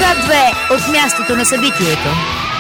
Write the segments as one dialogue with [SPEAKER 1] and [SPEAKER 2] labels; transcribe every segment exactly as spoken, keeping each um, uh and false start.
[SPEAKER 1] Свят две от мястото на събитието.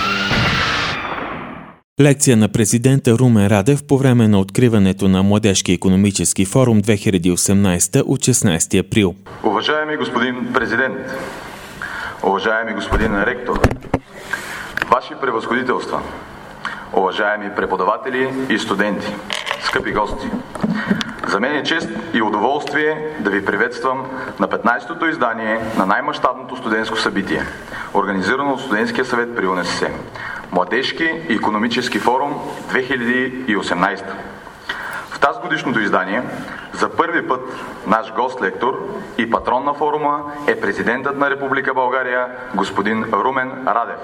[SPEAKER 2] Лекция на президента Румен Радев по време на откриването на Младежки икономически форум две хиляди и осемнадесета от шестнадесети април.
[SPEAKER 3] Уважаеми господин президент, уважаеми господин ректор, ваши превъзходителства, уважаеми преподаватели и студенти, скъпи гости, за мен е чест и удоволствие да ви приветствам на петнадесетото издание на най-мащабното студентско събитие, организирано от Студентския съвет при УНСС – Младежки икономически форум две хиляди и осемнадесета. В тази годишното издание за първи път наш гост-лектор и патрон на форума е президентът на Република България господин Румен Радев.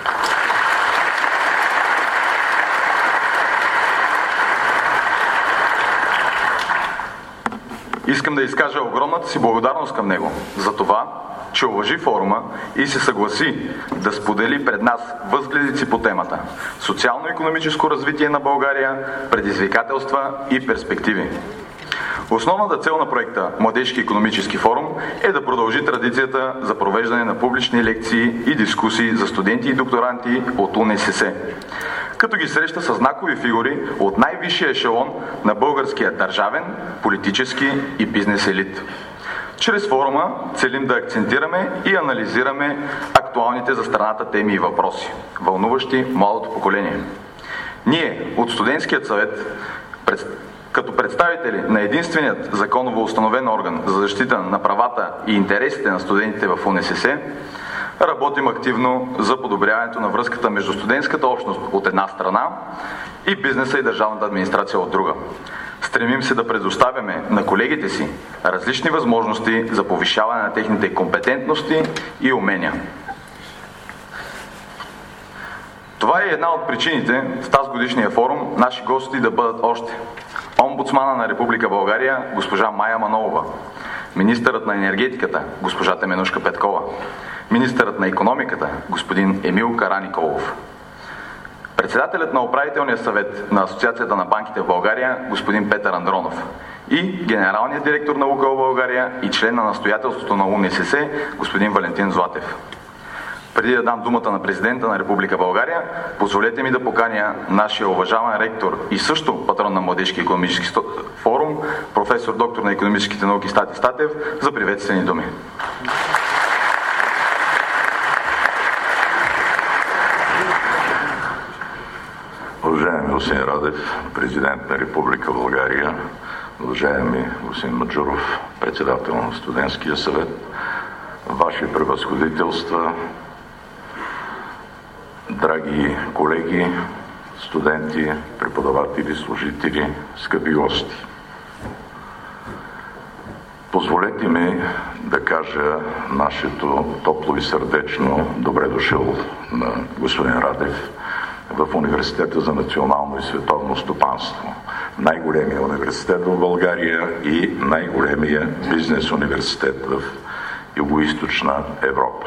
[SPEAKER 3] Искам да изкажа огромната си благодарност към него за това, че уважи форума и се съгласи да сподели пред нас възгледите си по темата социално-икономическо развитие на България, предизвикателства и перспективи. Основната цел на проекта Младежки икономически форум е да продължи традицията за провеждане на публични лекции и дискусии за студенти и докторанти от УНСС, като ги среща с знакови фигури от най-висшия ешелон на българския държавен, политически и бизнес елит. Чрез форума целим да акцентираме и анализираме актуалните за страната теми и въпроси, вълнуващи младото поколение. Ние от Студентският съвет, като представители на единственият законово установен орган за защита на правата и интересите на студентите в УНСС, работим активно за подобряването на връзката между студентската общност от една страна и бизнеса и държавната администрация от друга. Стремим се да предоставяме на колегите си различни възможности за повишаване на техните компетентности и умения. Това е една от причините в тази годишния форум наши гости да бъдат още омбудсмана на Република България госпожа Мая Манолова, министърът на енергетиката госпожа Теменужка Петкова, министърът на икономиката господин Емил Караниколов, председателят на управителния съвет на Асоциацията на банките в България господин Петър Андронов и генералният директор на Лукойл България и член на настоятелството на УНСС господин Валентин Златев. Преди да дам думата на президента на Република България, позволете ми да поканя нашия уважаван ректор и също патрон на Младежки икономически форум, професор доктор на икономическите науки Стати Статев, за приветствени думи.
[SPEAKER 4] Уважаеми господин Радев, президент на Република България, уважаеми господин Маджуров, председател на Студентския съвет, ваши превъзходителства, драги колеги, студенти, преподаватели, служители, скъпи гости. Позволете ми да кажа нашето топло и сърдечно добре дошъл на господин Радев в Университета за национално и световно стопанство. Най-големия университет в България и най-големия бизнес университет в Югоизточна Европа.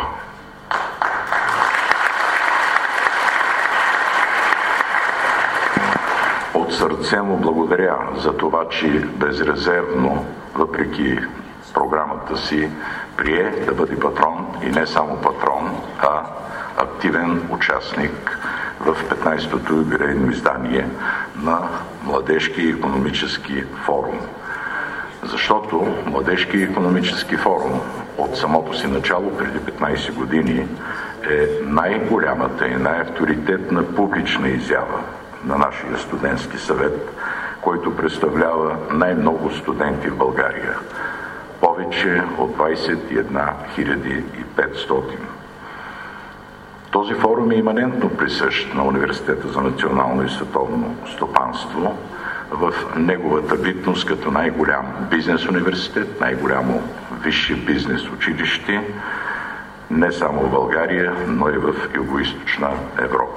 [SPEAKER 4] От сърце му благодаря за това, че безрезервно, въпреки програмата си, прие да бъде патрон и не само патрон, а активен участник в петнадесетото юбилейно издание на Младежки икономически форум. Защото Младежки икономически форум от самото си начало преди петнадесет години е най-голямата и най-авторитетна публична изява на нашия студентски съвет, който представлява най-много студенти в България. Повече от двадесет и една хиляди и петстотин. Този форум е иманентно присъщ на Университета за национално и световно стопанство в неговата битност като най-голям бизнес университет, най-голямо висше бизнес училище, не само в България, но и в Югоизточна Европа.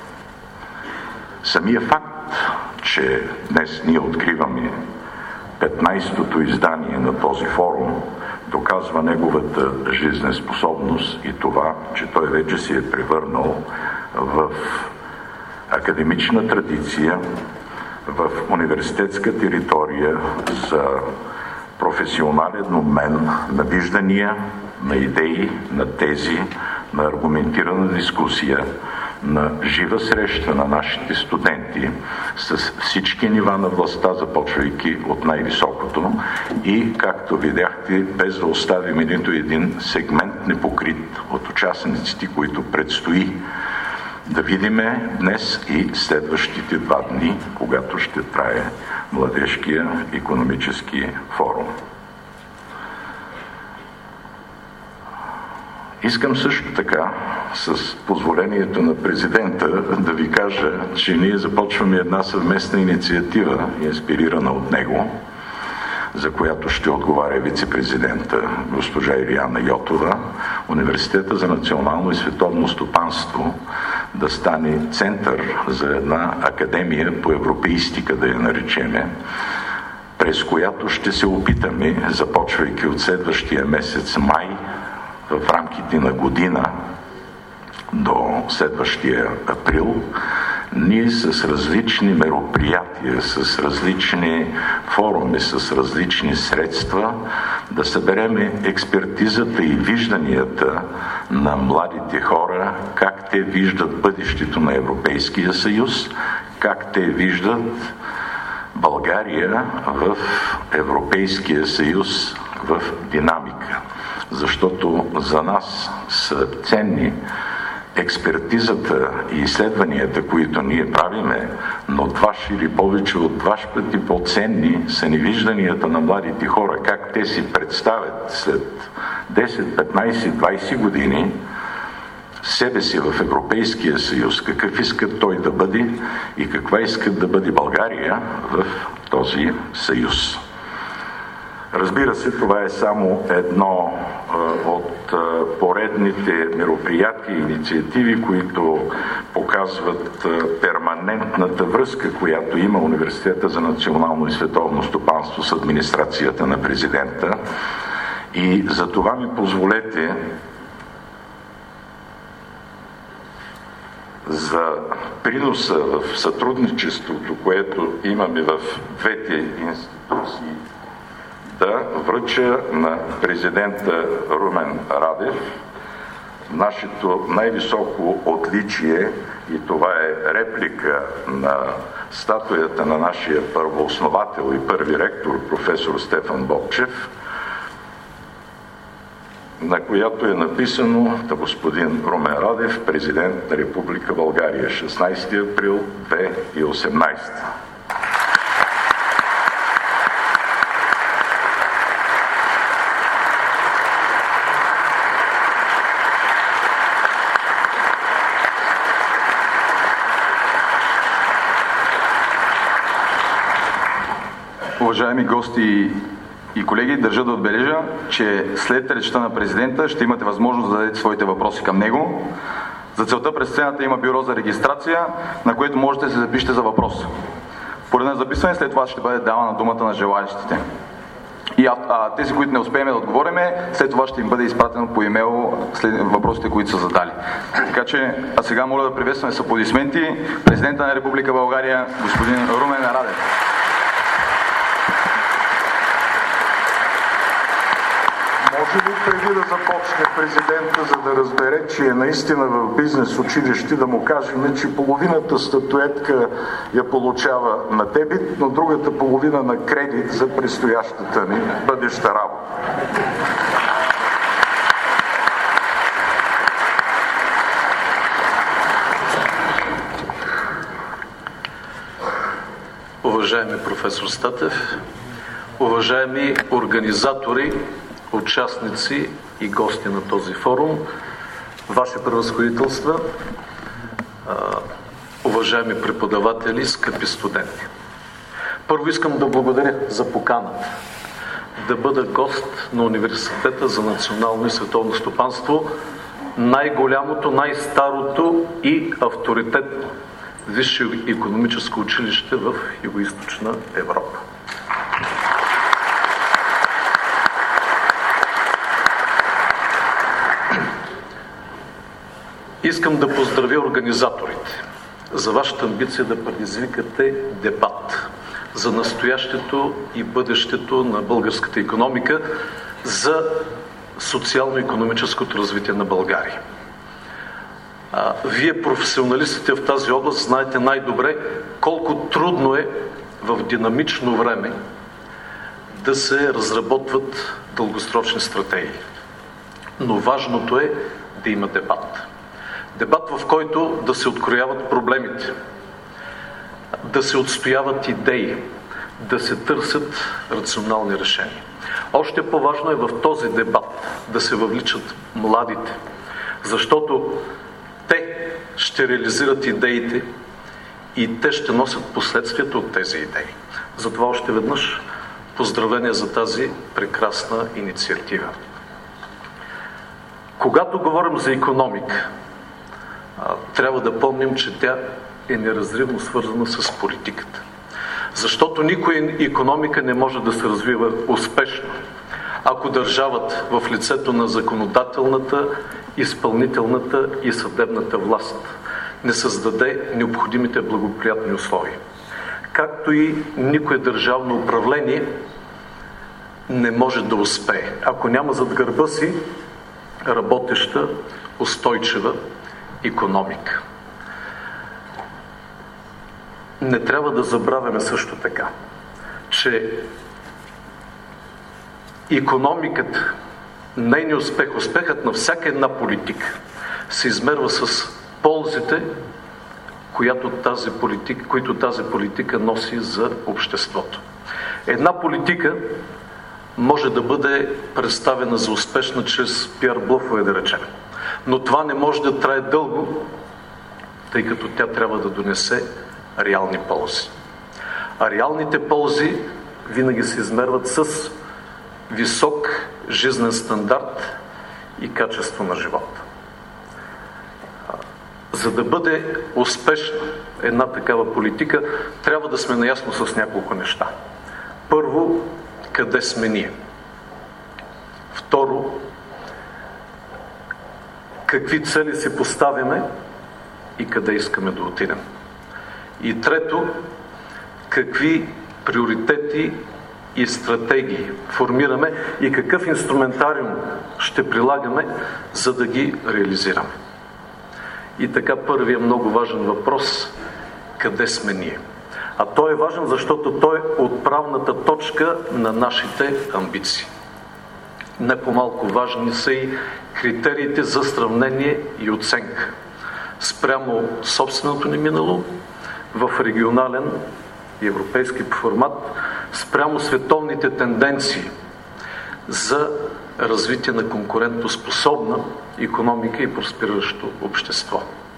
[SPEAKER 4] Самия факт, че днес ние откриваме петнадесетото издание на този форум, доказва неговата жизнеспособност и това, че той вече се е превърнал в академична традиция, в университетска територия за професионален обмен на виждания, на идеи, на тези, на аргументирана дискусия, на жива среща на нашите студенти с всички нива на властта, започвайки от най-високото и, както видяхте, без да оставим нито един сегмент непокрит от участниците, които предстои да видиме днес и следващите два дни, когато ще трае Младежкия икономически форум. Искам също така, с позволението на президента, да ви кажа, че ние започваме една съвместна инициатива, инспирирана от него, за която ще отговаря вице-президента госпожа Илияна Йотова, Университета за национално и световно стопанство да стане център за една академия по европеистика, да я наречеме, през която ще се опитаме, започвайки от следващия месец май, в рамките на година до следващия април, ние с различни мероприятия, с различни форуми, с различни средства да събереме експертизата и вижданията на младите хора, как те виждат бъдещето на Европейския съюз, как те виждат България в Европейския съюз в динамика. Защото за нас са ценни експертизата и изследванията, които ние правиме, но два или повече от два пъти по-ценни са невижданията на младите хора, как те си представят след десет, петнайсет, двайсет години себе си в Европейския съюз, какъв искат той да бъде и каква искат да бъде България в този съюз. Разбира се, това е само едно а, от а, поредните мероприятия и инициативи, които показват а, перманентната връзка, която има Университета за национално и световно стопанство с администрацията на президента. И за това ми позволете за приноса в сътрудничеството, което имаме в двете институции, да връча на президента Румен Радев нашето най-високо отличие, и това е реплика на статуята на нашия първоосновател и първи ректор, професор Стефан Бобчев, на която е написано да господин Румен Радев, президент на Република България, шестнайсети април две хиляди и осемнайсета.
[SPEAKER 3] Уважаеми гости и колеги, държа да отбележа, че след речта на президента ще имате възможност да дадете своите въпроси към него. За целта през сцената има бюро за регистрация, на което можете да се запишете за въпрос. По реда на записване след това ще бъде давана думата на желаящите. И а, а, тези, които не успеем да отговориме, след това ще им бъде изпратено по имейл след въпросите, които са задали. Така че, а сега моля да приветстваме с аплодисменти президента на Република България, господин Румен Радев.
[SPEAKER 5] Може ли преди да започне президента, за да разбере, че е наистина в бизнес училище, да му кажем, че половината статуетка я получава на дебит, но другата половина на кредит за предстоящата ни бъдеща работа?
[SPEAKER 6] Уважаеми професор Статев, уважаеми организатори, участници и гости на този форум, Ваши превъзходителства, уважаеми преподаватели, скъпи студенти. Първо искам да благодаря за поканата да бъда гост на Университета за национално и световно стопанство, най-голямото, най-старото и авторитетно висше икономическо училище в Югоизточна Европа. Искам да поздравя организаторите за вашата амбиция да предизвикате дебат за настоящето и бъдещето на българската икономика, за социално-икономическото развитие на България. А, вие, професионалистите в тази област, знаете най-добре колко трудно е в динамично време да се разработват дългосрочни стратегии. Но важното е да има дебат. Дебат, в който да се открояват проблемите, да се отстояват идеи, да се търсят рационални решения. Още по-важно е в този дебат да се въвличат младите, защото те ще реализират идеите и те ще носят последствията от тези идеи. Затова още веднъж поздравления за тази прекрасна инициатива. Когато говорим за икономика, трябва да помним, че тя е неразривно свързана с политиката. Защото никоя икономика не може да се развива успешно, ако държавата в лицето на законодателната, изпълнителната и съдебната власт не създаде необходимите благоприятни условия. Както и никое държавно управление не може да успее, ако няма зад гърба си работеща, устойчива икономика. Не трябва да забравяме също така, че икономиката, нейният успех, успехът на всяка една политика се измерва с ползите, която тази политика, които тази политика носи за обществото. Една политика може да бъде представена за успешна чрез пиар блъфове, да речем. Но това не може да трае дълго, тъй като тя трябва да донесе реални ползи. А реалните ползи винаги се измерват с висок жизнен стандарт и качество на живота. За да бъде успешна една такава политика, трябва да сме наясно с няколко неща. Първо, къде сме ние? Второ, какви цели си поставяме и къде искаме да отидем? И трето, какви приоритети и стратегии формираме и какъв инструментариум ще прилагаме, за да ги реализираме. И така, първият много важен въпрос – къде сме ние? А той е важен, защото той е отправната точка на нашите амбиции. Не по-малко важни са и критериите за сравнение и оценка спрямо собственото ни минало в регионален и европейски формат, спрямо световните тенденции за развитие на конкурентоспособна икономика и проспериращо общество.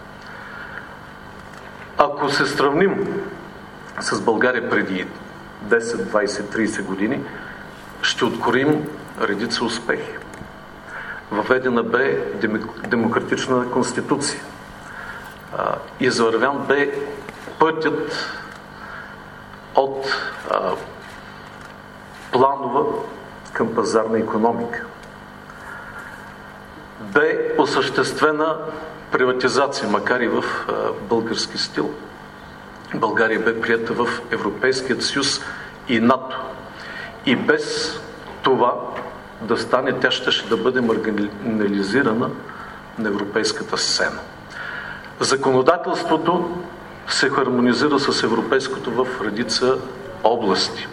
[SPEAKER 6] Ако се сравним с България преди десет, двайсет, трийсет години, ще откроим редица успехи. Въведена бе демократична конституция. Извървян бе пътят от а, планова към пазарна икономика. Бе осъществена приватизация, макар и в а, български стил. България бе приета в Европейският съюз и НАТО. И без това да стане, тя ще, ще да бъде маргинализирана на европейската сцена. Законодателството се хармонизира с европейското в редица области.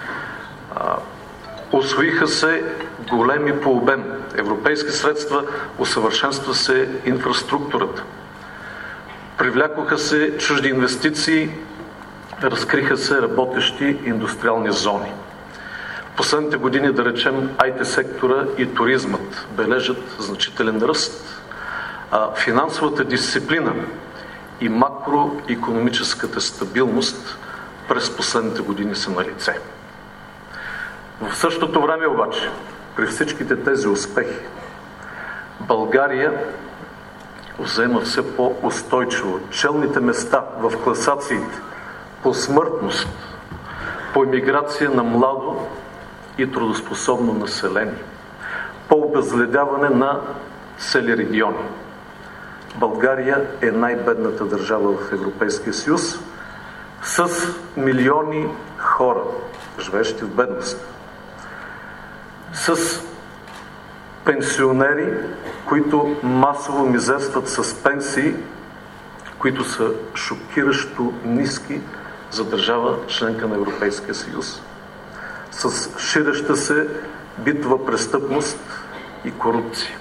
[SPEAKER 6] Усвоиха се големи по обем европейски средства, усъвършенства се инфраструктурата. Привлякоха се чужди инвестиции, разкриха се работещи индустриални зони. В последните години, да речем, ай ти сектора и туризмът бележат значителен ръст. А финансовата дисциплина и макроикономическата стабилност през последните години са налице. В същото време обаче, при всичките тези успехи, България взема все по-устойчиво челните места в класациите по смъртност, по емиграция на младо и трудоспособно население, по обезледяване на цели региони. България е най-бедната държава в Европейския съюз с милиони хора, живеещи в бедност, с пенсионери, които масово мизерстват с пенсии, които са шокиращо ниски за държава членка на Европейския съюз, с ширеща се битова престъпност и корупция.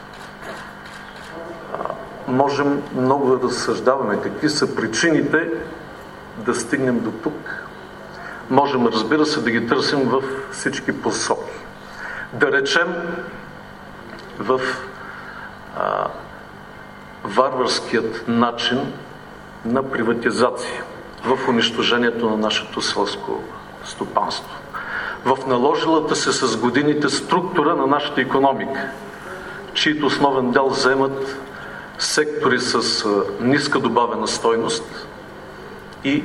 [SPEAKER 6] Можем много да разсъждаваме какви са причините да стигнем до тук. Можем, разбира се, да ги търсим във всички посоки. Да речем, в а, варварският начин на приватизация, в унищожението на нашето селско стопанство, в наложилата се с годините структура на нашата икономика, чието основен дял заемат сектори с ниска добавена стойност и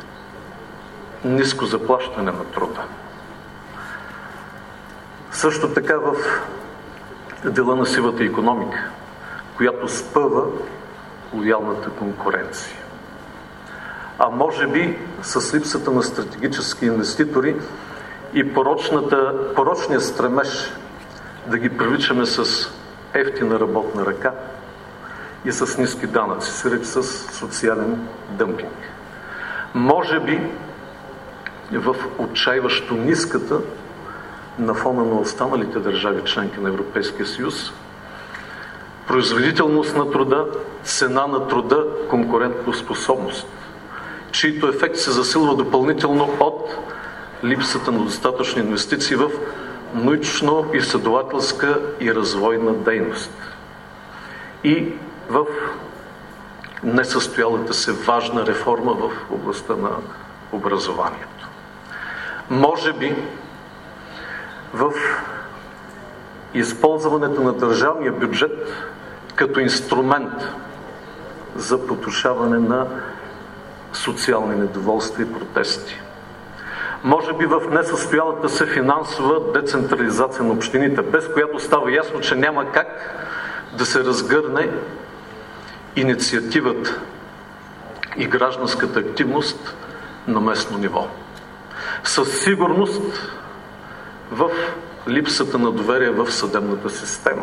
[SPEAKER 6] ниско заплащане на труда. Също така в дела на сивата икономика, която спъва лоялната конкуренция. А може би с липсата на стратегически инвеститори и порочната, порочния стремеж да ги привличаме с евтина работна ръка и с ниски данъци, сред с социален дъмпинг. Може би в отчаиващо ниската на фона на останалите държави, членки на Европейския съюз, производителност на труда, цена на труда, конкурентоспособност, чието ефект се засилва допълнително от липсата на достатъчни инвестиции в научно-изследователска и развойна дейност и в несъстоялата се важна реформа в областта на образованието. Може би в използването на държавния бюджет като инструмент за потушаване на социални недоволства и протести. Може би в несъстоялата се финансова децентрализация на общините, без която става ясно, че няма как да се разгърне инициативата и гражданската активност на местно ниво. Със сигурност в липсата на доверие в съдебната система,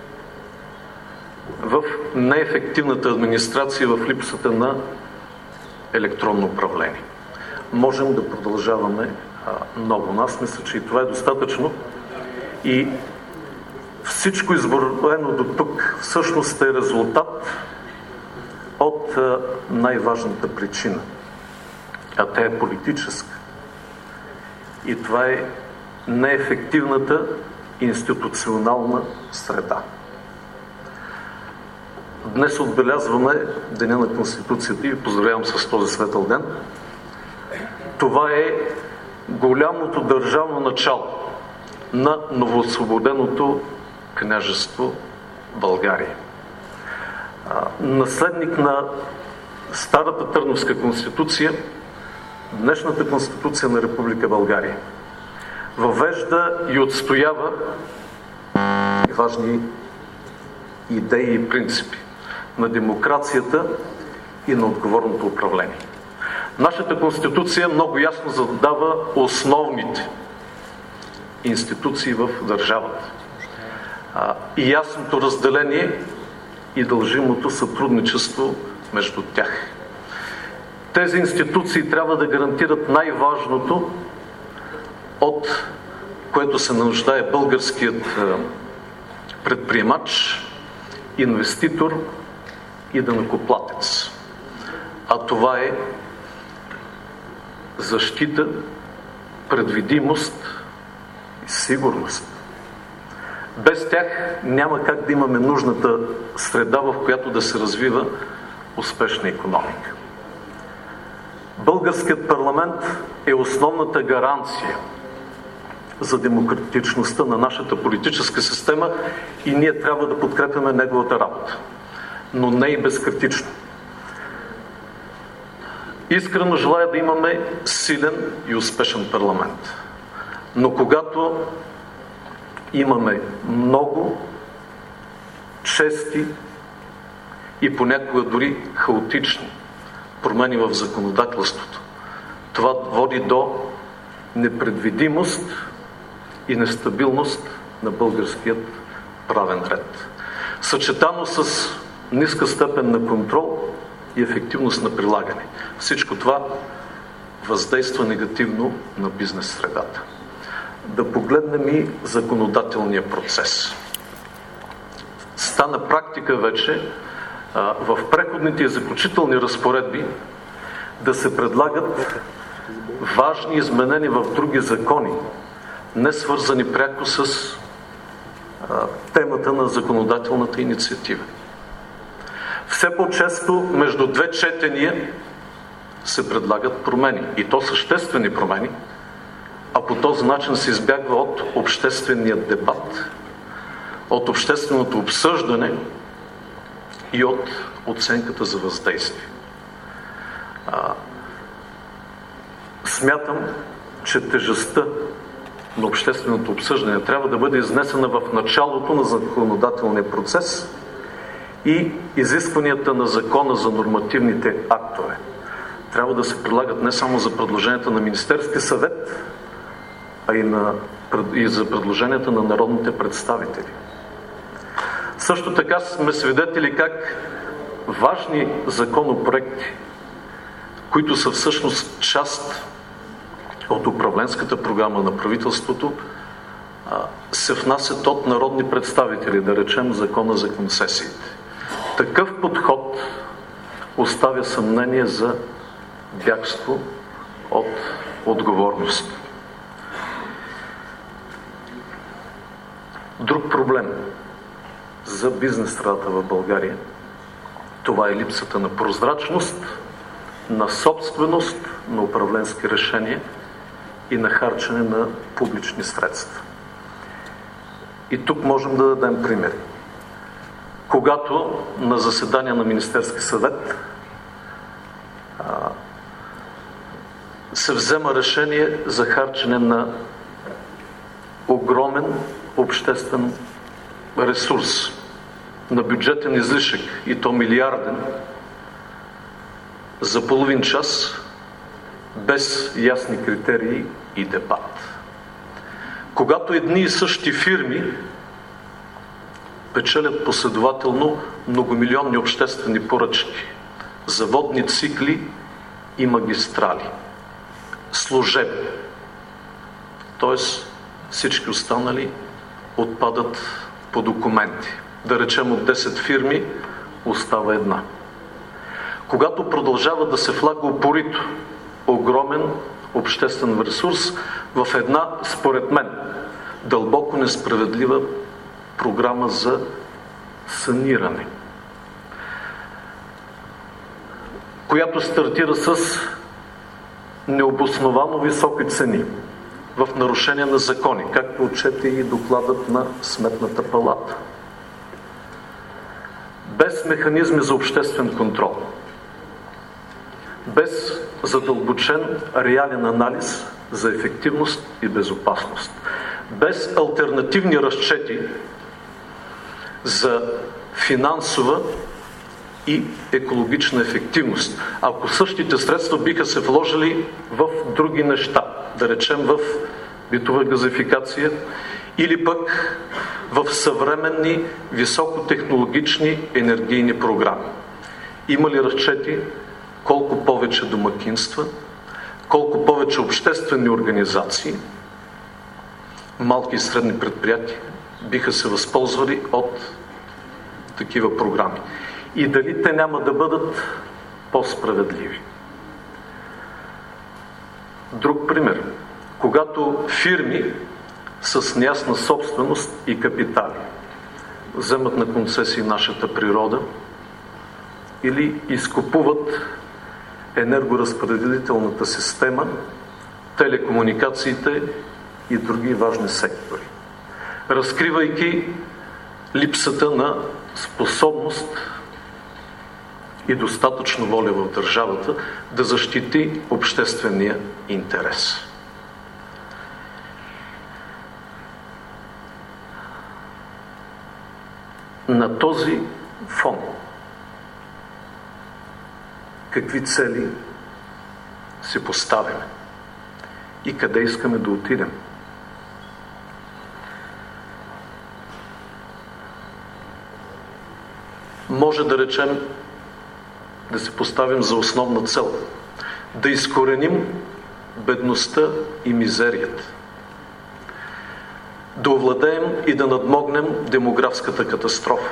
[SPEAKER 6] в неефективната администрация, в липсата на електронно управление. Можем да продължаваме а, много. Аз мисля, че и това е достатъчно. И всичко изброено до тук всъщност е резултат от а, най-важната причина. А тя е политическа. И това е неефективната институционална среда. Днес отбелязваме Деня на Конституцията и ви поздравявам с този светъл ден. Това е голямото държавно начало на новоосвободеното княжество България. Наследник на старата Търновска конституция, днешната Конституция на Република България въвежда и отстоява важни идеи и принципи на демокрацията и на отговорното управление. Нашата Конституция много ясно задава основните институции в държавата и ясното разделение и дължимото сътрудничество между тях. Тези институции трябва да гарантират най-важното, от което се нуждае българският предприемач, инвеститор и данъкоплатец. А това е защита, предвидимост и сигурност. Без тях няма как да имаме нужната среда, в която да се развива успешна икономика. Българският парламент е основната гаранция за демократичността на нашата политическа система и ние трябва да подкрепяме неговата работа, но не и безкритично. Искрено желая да имаме силен и успешен парламент. Но когато имаме много чести и понякога дори хаотични промени в законодателството, това води до непредвидимост и нестабилност на българският правен ред, съчетано с ниска степен на контрол и ефективност на прилагане. Всичко това въздейства негативно на бизнес средата. Да погледнем и законодателния процес. Стана практика вече а, в преходните и заключителни разпоредби да се предлагат важни изменения в други закони, не свързани пряко с а, темата на законодателната инициатива. Все по-често между две четения се предлагат промени, и то съществени промени, а по този начин се избягва от обществения дебат, от общественото обсъждане и от оценката за въздействие. А, смятам, че тежестта на общественото обсъждане трябва да бъде изнесена в началото на законодателния процес и изискванията на закона за нормативните актове трябва да се прилагат не само за предложенията на Министерския съвет, а и, на, и за предложенията на народните представители. Също така сме свидетели как важни законопроекти, които са всъщност част от управленската програма на правителството, се внасят от народни представители, да речем Закона за концесиите. Такъв подход оставя съмнение за бягство от отговорност. Друг проблем за бизнес средата в България, това е липсата на прозрачност, на собственост, на управленски решения и на харчене на публични средства. И тук можем да дадем примери. Когато на заседание на Министерски съвет а, се взема решение за харчене на огромен обществен ресурс, на бюджетен излишък, и то милиарден, за половин час, без ясни критерии и дебат. Когато едни и същи фирми печелят последователно многомилионни обществени поръчки за водни цикли и магистрали, служебни, т.е. всички останали отпадат по документи. Да речем, от десет фирми остава една. Когато продължава да се влага упорито огромен обществен ресурс в една, според мен, дълбоко несправедлива програма за саниране, която стартира с необосновано високи цени в нарушение на закони, както отчете и докладът на Сметната палата. Без механизми за обществен контрол, без задълбочен реален анализ за ефективност и безопасност, без алтернативни разчети за финансова и екологична ефективност. Ако същите средства биха се вложили в други неща, да речем в битова газификация или пък в съвременни високотехнологични енергийни програми. Има ли разчети колко повече домакинства, колко повече обществени организации, малки и средни предприятия биха се възползвали от такива програми? И дали те няма да бъдат по-справедливи? Друг пример. Когато фирми с неясна собственост и капитали вземат на концесии нашата природа или изкупуват енергоразпределителната система, телекомуникациите и други важни сектори, разкривайки липсата на способност и достатъчно воля в държавата да защити обществения интерес. На този фон какви цели си поставяме и къде искаме да отидем? може да речем, да си поставим за основна цел да изкореним бедността и мизерията, да овладеем и да надмогнем демографската катастрофа,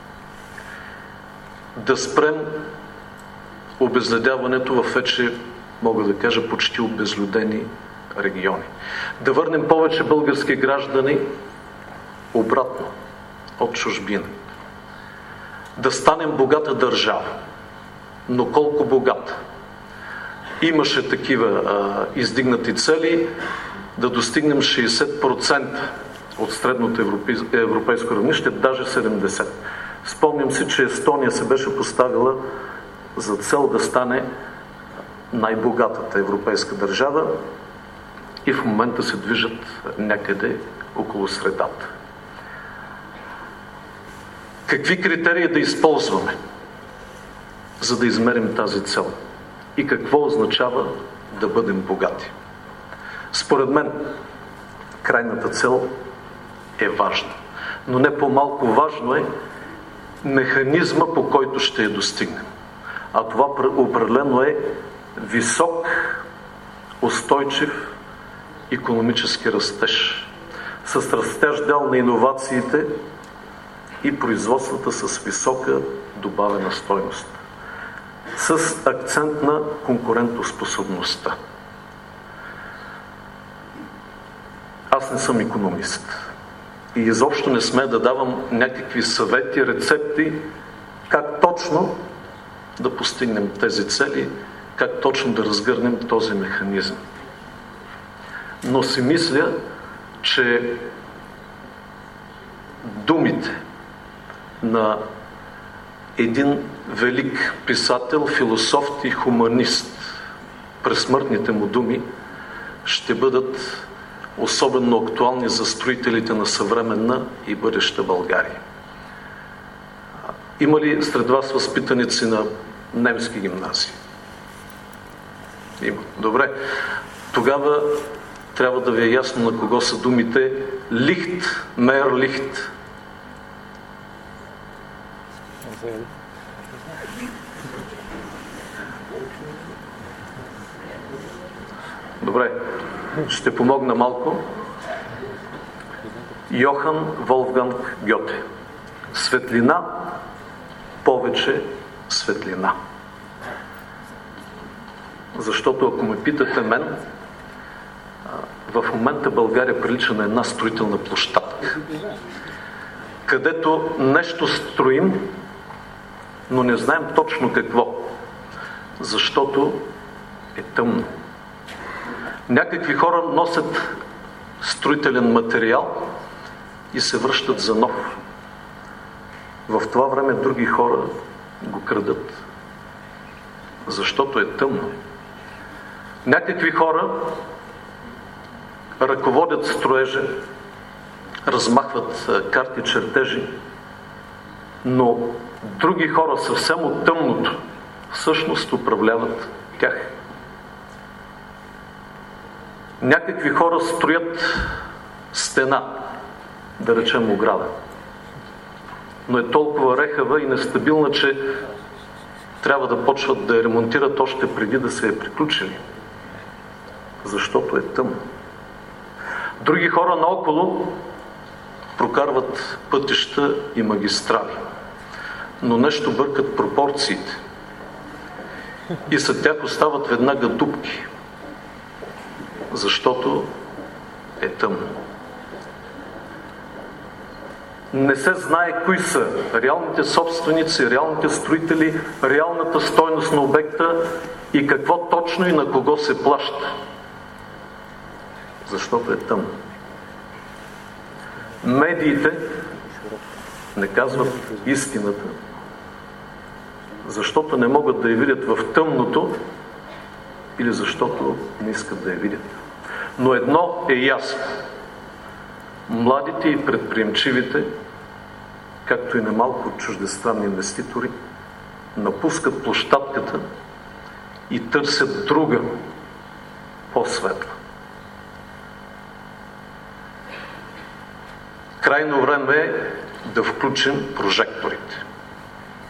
[SPEAKER 6] да спрем обезледяването в вече, мога да кажа, почти обезлюдени региони, да върнем повече български граждани обратно от чужбина, да станем богата държава. Но колко богата? Имаше такива а, издигнати цели да достигнем шейсет процента от средното европейско, европейско равнище, даже седемдесет процента. Спомням си, че Естония се беше поставила за цел да стане най-богатата европейска държава и в момента се движат някъде около средата. Какви критерии да използваме, за да измерим тази цел? И какво означава да бъдем богати? Според мен, крайната цел е важна. Но не по-малко важно е механизма, по който ще я достигнем. А това определено е висок, устойчив икономически растеж, с растеж дял на иновациите и производствата с висока добавена стойност, с акцент на конкурентоспособността. Аз не съм икономист и изобщо не сме да давам някакви съвети, рецепти, как точно да постигнем тези цели, как точно да разгърнем този механизъм. Но си мисля, че думите на един велик писател, философ и хуманист, пресмъртните му думи ще бъдат особено актуални за строителите на съвременна и бъдеща България. Има ли сред вас възпитаници на немски гимназии? Има. Добре. Тогава трябва да ви е ясно на кого са думите Лихт, Мейер Лихт. Добре. Ще помогна малко. Йохан Волфганг Гьоте. Светлина, повече светлина. Защото ако ме питате мен, в момента България прилича на една строителна площадка, където нещо строим, но не знаем точно какво, защото е тъмно. Някакви хора носят строителен материал и се връщат за нов. В това време други хора го крадат, защото е тъмно. Някакви хора ръководят строежа, размахват карти, чертежи, но други хора съвсем от тъмното всъщност управляват тях. Някакви хора строят стена, да речем ограда, но е толкова рехава и нестабилна, че трябва да почват да я ремонтират още преди да се е приключили, защото е тъмно. Други хора наоколо прокарват пътища и магистрали, но нещо бъркат пропорциите и след тях остават веднага дупки, защото е тъмно. Не се знае кои са реалните собственици, реалните строители, реалната стойност на обекта и какво точно и на кого се плаща, защото е тъмно. Медиите не казват истината, защото не могат да я видят в тъмното или защото не искат да я видят. Но едно е ясно. Младите и предприемчивите, както и немалко чуждестранни инвеститори, напускат площадката и търсят друга, по-светла. Крайно време е да включим прожекторите.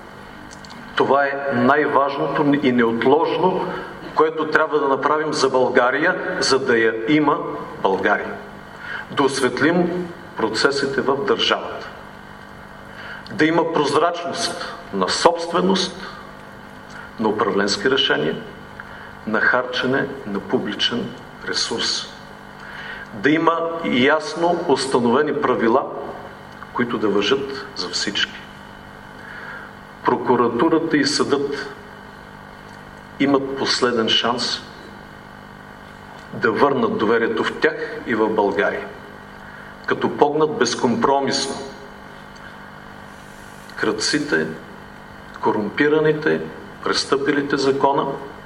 [SPEAKER 6] Това е най-важното и неотложно, което трябва да направим за България, за да я има България. Да осветлим процесите в държавата. Да има прозрачност на собственост, на управленски решения, на харчене на публичен ресурс. Да има ясно установени правила, които да важат за всички. Прокуратурата и съдът имат последен шанс да върнат доверието в тях и в България, като погнат безкомпромисно крадците, корумпираните, престъпилите закона,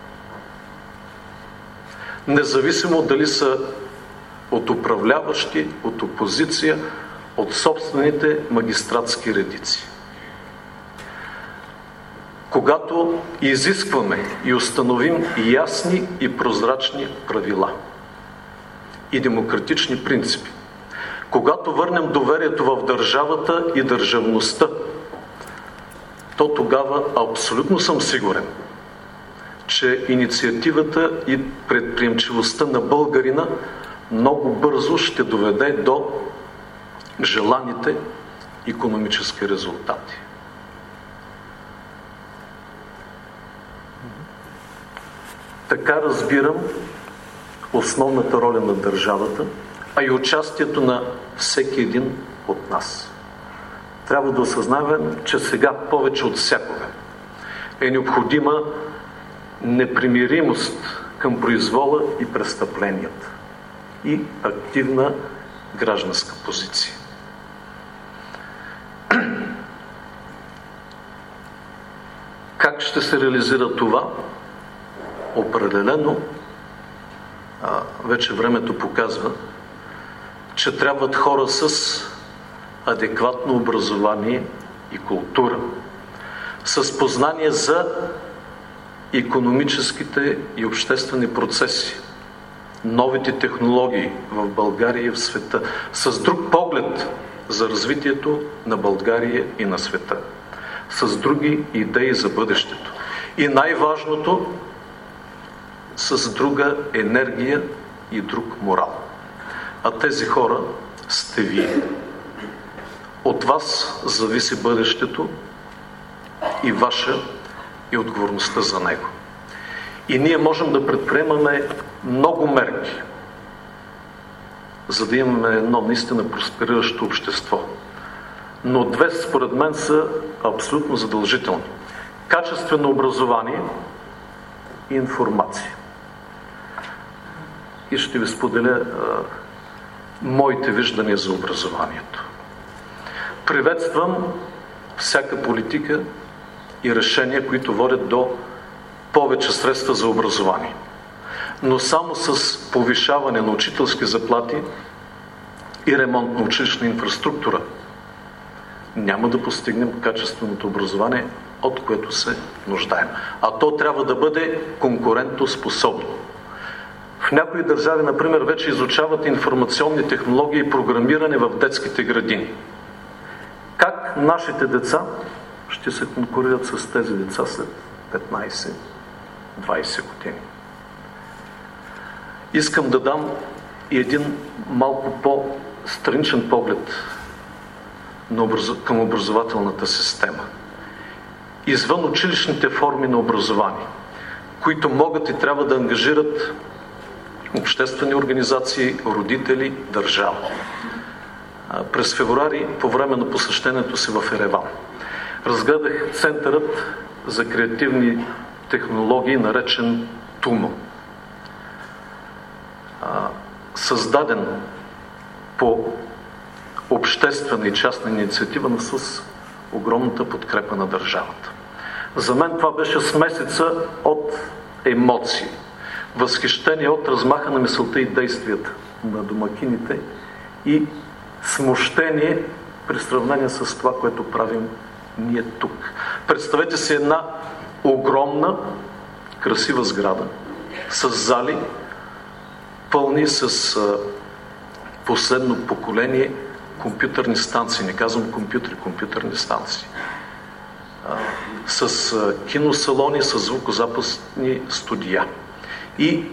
[SPEAKER 6] независимо дали са от управляващи, от опозиция, от собствените магистратски редици. Когато изискваме и установим ясни и прозрачни правила и демократични принципи, когато върнем доверието в държавата и държавността, то тогава абсолютно съм сигурен, че инициативата и предприемчивостта на българина много бързо ще доведе до желаните икономически резултати. Така разбирам основната роля на държавата, а и участието на всеки един от нас. Трябва да осъзнаваме, че сега повече от всякога е необходима непримиримост към произвола и престъпленията и активна гражданска позиция. Как ще се реализира това? Определено, а, вече времето показва, че трябват хора с адекватно образование и култура, с познание за икономическите и обществени процеси, новите технологии в България и в света, с друг поглед за развитието на България и на света, с други идеи за бъдещето. И най-важното, с друга енергия и друг морал. А тези хора сте вие. От вас зависи бъдещето и ваша и отговорността за него. И ние можем да предприемаме много мерки, за да имаме едно наистина проспериращо общество. Но две, според мен, са абсолютно задължителни. Качествено образование и информация. И ще ви споделя а, моите виждания за образованието. Приветствам всяка политика и решения, които водят до повече средства за образование. Но само с повишаване на учителски заплати и ремонт на училищна инфраструктура няма да постигнем качественото образование, от което се нуждаем. А то трябва да бъде конкурентоспособно. В някои държави, например, вече изучават информационни технологии и програмиране в детските градини. Как нашите деца ще се конкурират с тези деца след петнайсет-двайсет години? Искам да дам и един малко по-страничен поглед към образователната система. Извън училищните форми на образование, които могат и трябва да ангажират обществени организации, родители, държава. През февруари, по време на посещението си в Ереван, разгледах Центърът за креативни технологии, наречен ТУМО. Създаден по обществена и частна инициатива, но с огромната подкрепа на държавата. За мен това беше смесица от емоции, възхищение от размаха на мисълта и действията на домакините и смущение при сравнение с това, което правим ние тук. Представете си една огромна, красива сграда с зали, пълни с а, последно поколение компютърни станции. Не казвам компютри, компютърни станции. А, с киносалони, с звукозаписни студия. И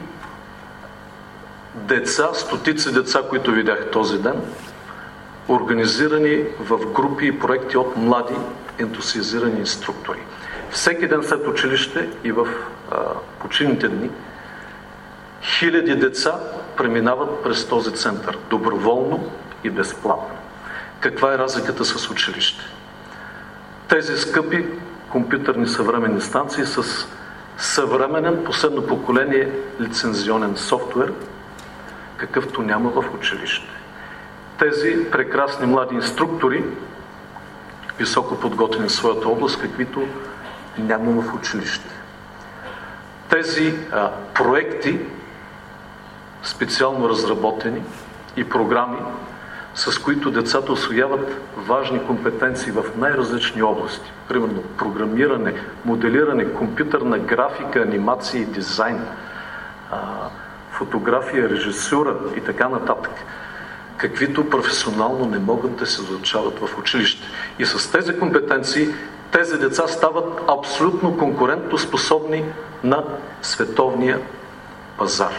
[SPEAKER 6] деца, стотици деца, които видях този ден, организирани в групи и проекти от млади ентусиазирани инструктори. Всеки ден след училище и в а, почивните дни хиляди деца преминават през този център доброволно и безплатно. Каква е разликата с училище? Тези скъпи компютърни съвременни станции с съвременен последно поколение лицензионен софтуер, какъвто няма в училище. Тези прекрасни млади инструктори, високо подготвени в своята област, каквито няма в училище. Тези а, проекти, специално разработени, и програми, с които децата усвояват важни компетенции в най-различни области. Примерно програмиране, моделиране, компютърна графика, анимация и дизайн, а, фотография, режисура и така нататък, каквито професионално не могат да се изучават в училище. И с тези компетенции тези деца стават абсолютно конкурентоспособни на световния пазар.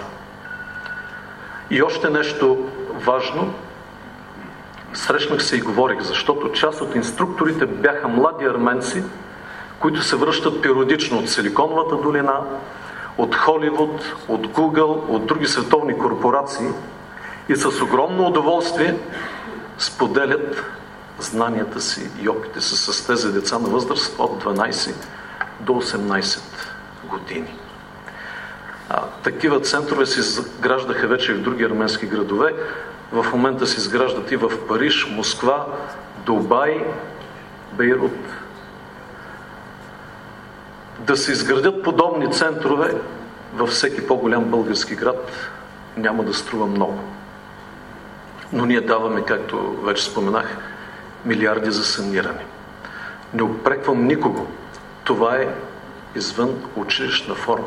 [SPEAKER 6] И още нещо важно, срещнах се и говорих, защото част от инструкторите бяха млади арменци, които се връщат периодично от Силиконовата долина, от Холивуд, от Google, от други световни корпорации и с огромно удоволствие споделят знанията си и опитите си с тези деца на възраст от дванайсет до осемнайсет години. А, такива центрове се изграждаха вече и в други арменски градове. В момента се изграждат и в Париж, Москва, Дубай, Бейрут. Да се изградят подобни центрове във всеки по-голям български град няма да струва много. Но ние даваме, както вече споменах, милиарди за саниране. Не упреквам никого. Това е извън училищна форма.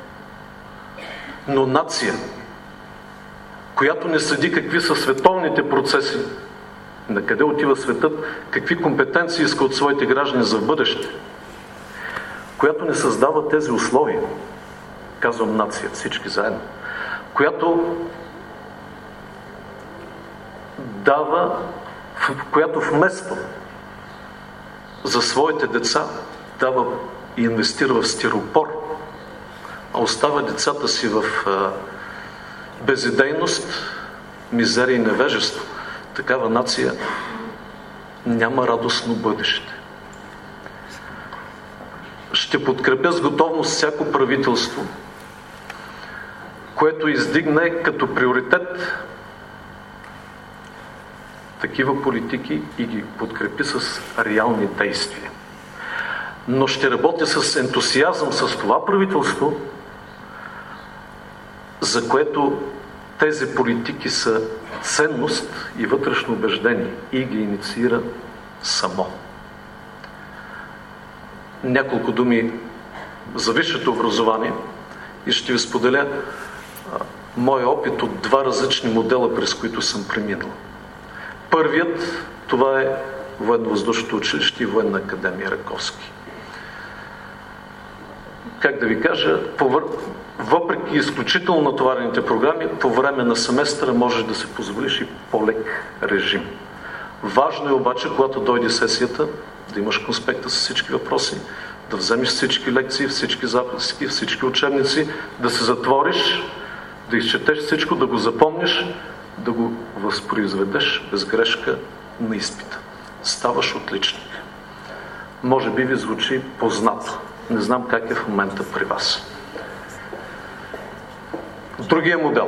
[SPEAKER 6] Но нация, която не следи какви са световните процеси, на къде отива светът, какви компетенции иска от своите граждани за бъдеще, която не създава тези условия, казвам нация, всички заедно, която дава, която вместо за своите деца дава и инвестира в стиропор, а оставя децата си в а, безидейност, мизерия и невежество, такава нация няма радостно бъдеще. Ще подкрепя с готовност всяко правителство, което издигне като приоритет такива политики и ги подкрепи с реални действия. Но ще работя с ентусиазъм с това правителство, за което тези политики са ценност и вътрешно убеждение и ги инициира само. Няколко думи за висшето образование и ще ви споделя а, моя опит от два различни модела, през които съм преминал. Първият, това е Военно-въздушното училище и Военна академия Раковски. Как да ви кажа, въпреки изключително натоварените програми, по време на семестъра можеш да се позволиш и по-лек режим. Важно е обаче, когато дойде сесията, да имаш конспекта с всички въпроси, да вземеш всички лекции, всички записки, всички учебници, да се затвориш, да изчетеш всичко, да го запомниш, да го възпроизведеш без грешка на изпита. Ставаш отличник. Може би ви звучи познато. Не знам как е в момента при вас. Другия модел.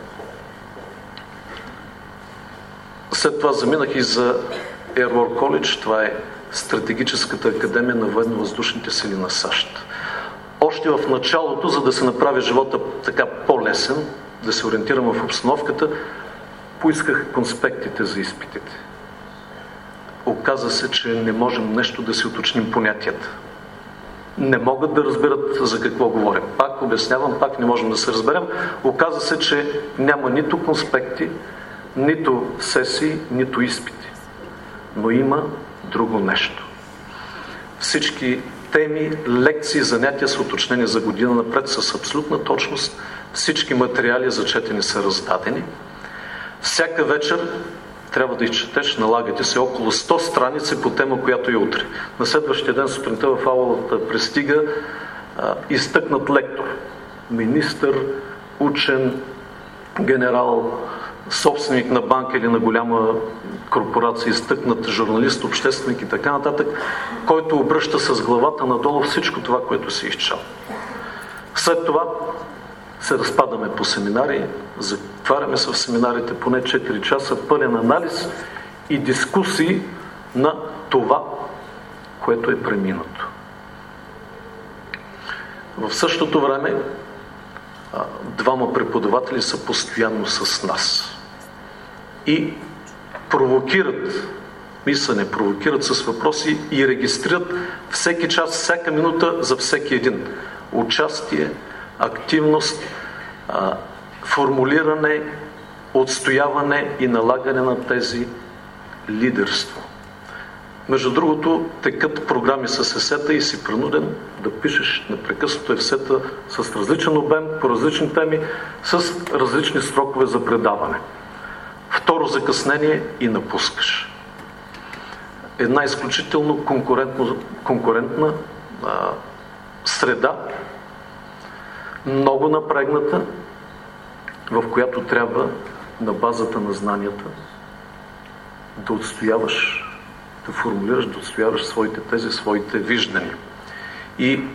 [SPEAKER 6] След това заминах и за Air War College. Това е Стратегическата академия на военно-въздушните сили на САЩ. Още в началото, за да се направи живота така по-лесен, да се ориентирам в обстановката, поисках конспектите за изпитите. Оказа се, че не можем нещо да си уточним понятията. Не могат да разберат за какво говоря. Пак обяснявам, пак не можем да се разберем. Оказа се, че няма нито конспекти, нито сесии, нито изпити. Но има друго нещо. Всички теми, лекции, занятия са уточнени за година напред с абсолютна точност. Всички материали за четене са раздадени. Всяка вечер трябва да изчетеш, налагате се около сто страници по тема, която е утре. На следващия ден сутринта в аулата пристига а, изтъкнат лектор. Министър, учен, генерал, собственик на банка или на голяма корпорация, изтъкнат журналист, общественик и така нататък, който обръща с главата надолу всичко това, което си изчел. След това се разпадаме по семинари, затваряме се в семинарите поне четири часа, пълен анализ и дискусии на това, което е преминато. В същото време двама преподаватели са постоянно с нас и провокират мислене, провокират с въпроси и регистрират всеки час, всяка минута за всеки един. Участие, активност, формулиране, отстояване и налагане на тези лидерство. Между другото, текат програми с есета и си принуден да пишеш непрекъснато есета с различен обем, по различни теми, с различни срокове за предаване. Второ закъснение и напускаш. Една изключително конкурентна а, среда, много напрегната, в която трябва на базата на знанията да отстояваш, да формулираш, да отстояваш своите тези, своите виждания. И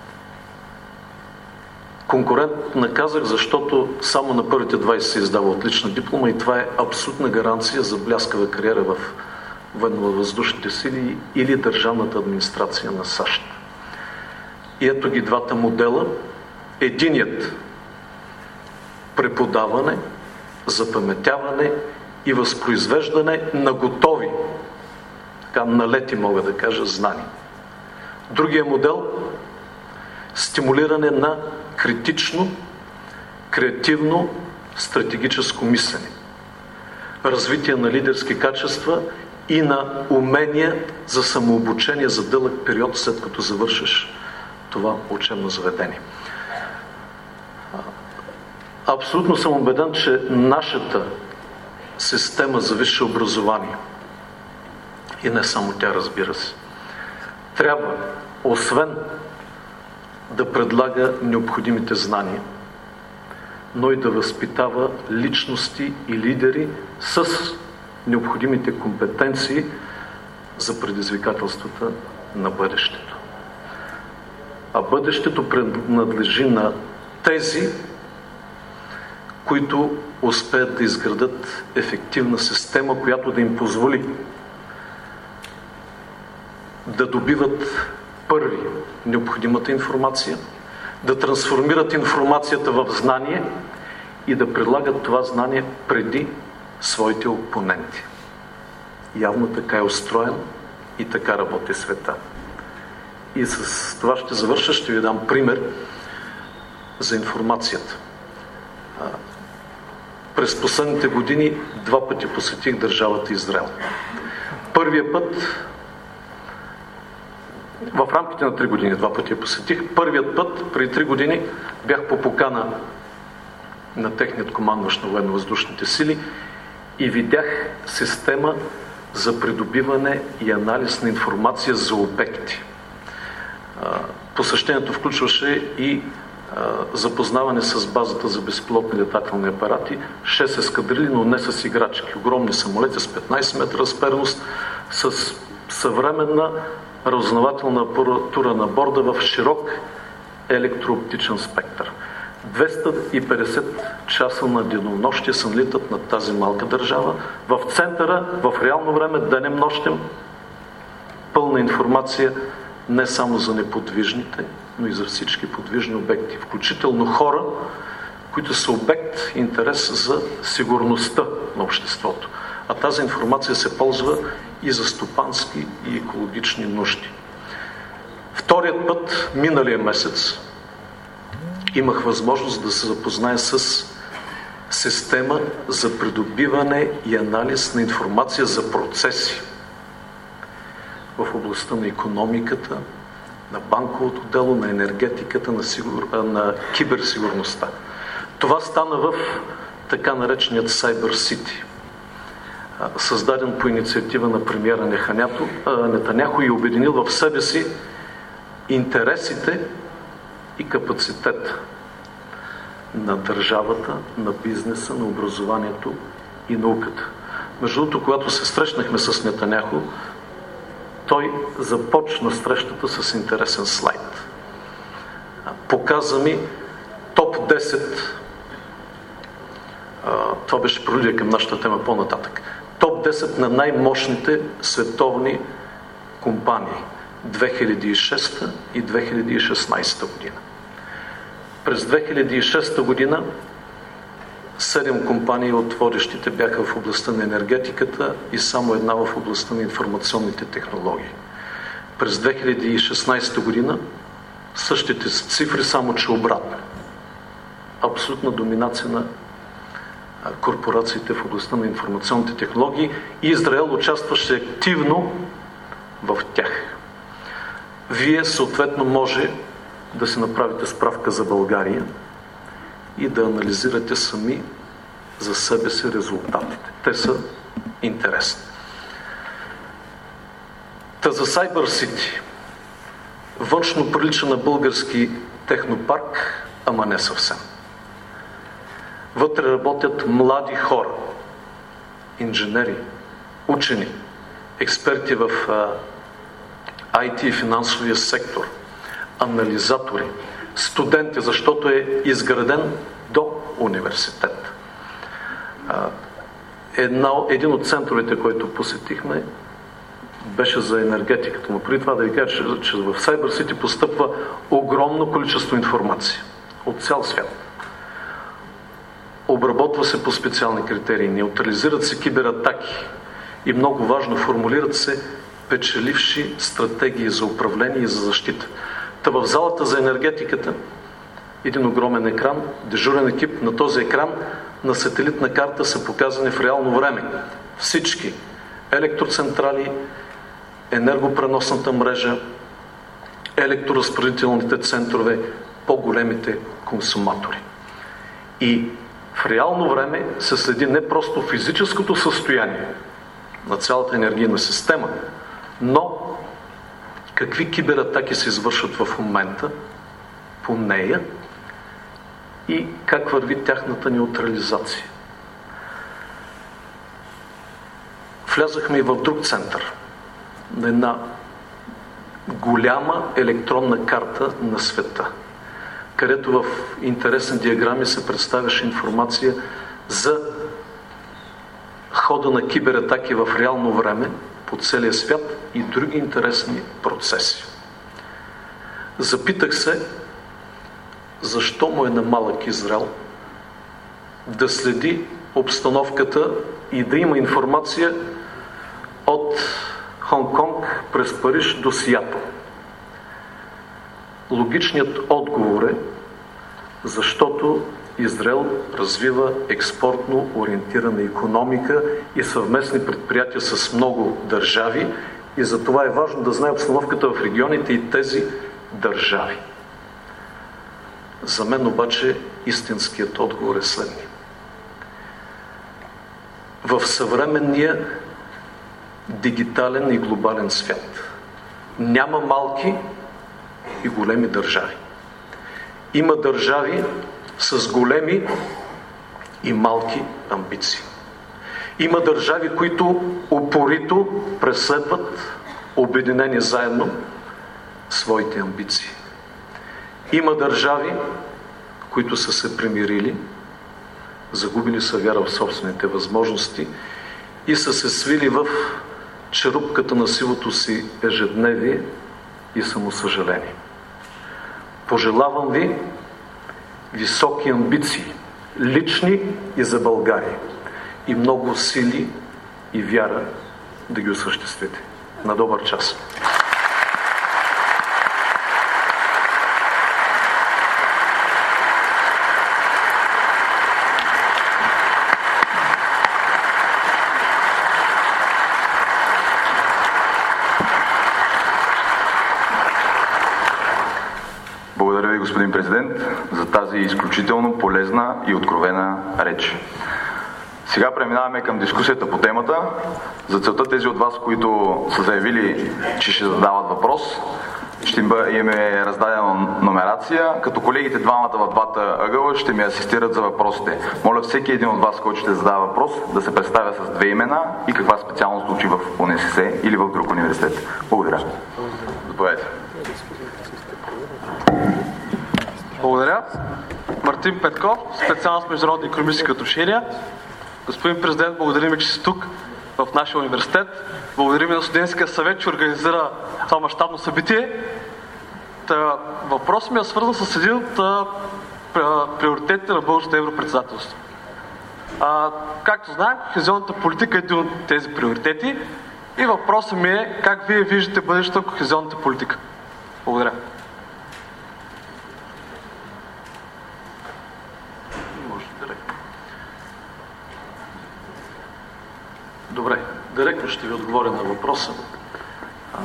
[SPEAKER 6] конкурентна казах, защото само на първите двайсет се издава отлична диплома и това е абсолютна гаранция за бляскава кариера в военно-въздушните сили или държавната администрация на САЩ. И ето ги двата модела. Единият преподаване, запаметяване и възпроизвеждане на готови, така налети мога да кажа, знания. Другия модел – стимулиране на критично, креативно, стратегическо мислене, развитие на лидерски качества и на умения за самообучение за дълъг период, след като завършиш това учебно заведение. Абсолютно съм убеден, че нашата система за висше образование, и не само тя, разбира се, трябва, освен да предлага необходимите знания, но и да възпитава личности и лидери с необходимите компетенции за предизвикателствата на бъдещето. А бъдещето принадлежи на тези, които успеят да изградат ефективна система, която да им позволи да добиват първи необходимата информация, да трансформират информацията в знание и да прилагат това знание преди своите опоненти. Явно така е устроен и така работи света. И с това ще завърша, ще ви дам пример за информацията. През последните години два пъти посетих държавата Израел. Първия път, в рамките на три години два пъти я посетих. Първият път, преди три години, бях по покана на техният командващ на военно-въздушните сили и видях система за придобиване и анализ на информация за обекти. Посещението включваше и запознаване с базата за безпилотни летателни апарати, шест ескадрили, но не с играчки. Огромни самолети с петнайсет метра разпереност, с съвременна разузнавателна апаратура на борда в широк електрооптичен спектър. двеста и петдесет часа на денонощие се налитат над тази малка държава. В центъра, в реално време, денем нощем, пълна информация не само за неподвижните, но и за всички подвижни обекти, включително хора, които са обект интерес за сигурността на обществото. А тази информация се ползва и за стопански и екологични нужди. Вторият път, миналия месец, имах възможност да се запозная с система за придобиване и анализ на информация за процеси в областта на икономиката, на банковото дело, на енергетиката, на, сигур... на киберсигурността. Това стана в така нареченият Cyber City, създаден по инициатива на премиера Нетаняху и обединил в себе си интересите и капацитета на държавата, на бизнеса, на образованието и науката. Между другото, когато се срещнахме с Нетаняху, той започна срещата с интересен слайд. Показа ми топ десет, това беше прелюдия към нашата тема по-нататък, топ десет на най-мощните световни компании две хиляди и шеста и две хиляди и шестнадесета година. През две хиляди и шеста година седем компании от водещите бяха в областта на енергетиката и само една в областта на информационните технологии. През две хиляди и шестнадесета година същите цифри, само че обратно. Абсолютна доминация на корпорациите в областта на информационните технологии и Израел участваше активно в тях. Вие съответно може да си направите справка за България и да анализирате сами за себе си резултатите. Те са интересни. Та за Cyber City. Външно прилича на български технопарк, ама не съвсем. Вътре работят млади хора, инженери, учени, експерти в ай ти и финансовия сектор, анализатори, студенти, защото е изграден до университет. Една, един от центровете, който посетихме, беше за енергетиката. Но преди това да ви кажа, че, че в Cyber City постъпва огромно количество информация от цял свят. Обработва се по специални критерии, неутрализират се кибератаки и много важно, формулират се печеливши стратегии за управление и за защита. Та в залата за енергетиката един огромен екран, дежурен екип, на този екран на сателитна карта са показани в реално време всички електроцентрали, енергопреносната мрежа, електроразпределителните центрове, по-големите консуматори. И в реално време се следи не просто физическото състояние на цялата енергийна система, но какви кибератаки се извършват в момента по нея и как върви тяхната неутрализация. Влязахме и в друг център на една голяма електронна карта на света, където в интересни диаграми се представяше информация за хода на кибератаки в реално време по целия свят и други интересни процеси. Запитах се, защо му е на малък Израел да следи обстановката и да има информация от Хонг-Конг през Париж до Сиатъл. Логичният отговор е, защото Израел развива експортно ориентирана икономика и съвместни предприятия с много държави и затова е важно да знае обстановката в регионите и тези държави. За мен обаче истинският отговор е следния. В съвременния дигитален и глобален свят няма малки и големи държави. Има държави с големи и малки амбиции. Има държави, които упорито преследват, обединени заедно, своите амбиции. Има държави, които са се примирили, загубили са вяра в собствените възможности и са се свили в черупката на сивото си ежедневие и самосъжаление. Пожелавам ви високи амбиции, лични и за България, и много сили и вяра да ги осъществите. На добър час!
[SPEAKER 3] Благодаря ви, господин президент, за тази изключително полезна и откровена реч. Сега преминаваме към дискусията по темата. За целта тези от вас, които са заявили, че ще задават въпрос, ще им е раздадена номерация, като колегите двамата в двата ъгъла ще ми асистират за въпросите. Моля всеки един от вас, който ще задава въпрос, да се представя с две имена и каква специалност учи в УНСС или в друг университет. Благодаря. Заповядайте.
[SPEAKER 7] Благодаря. Мартин Петков, специалност международни икономически отношения. Господин президент, благодарим ви, че сте тук в нашия университет. Благодарим и на студентския съвет, че организира това мащабно събитие. Та, въпросът ми е свързан с един от а, приоритетите на българското европредседателство. А, както знаем, кохезионната политика е един от тези приоритети и въпросът ми е как вие виждате бъдещето на кохезионната политика. Благодаря.
[SPEAKER 6] Добре, директно ще ви отговоря на въпроса. А,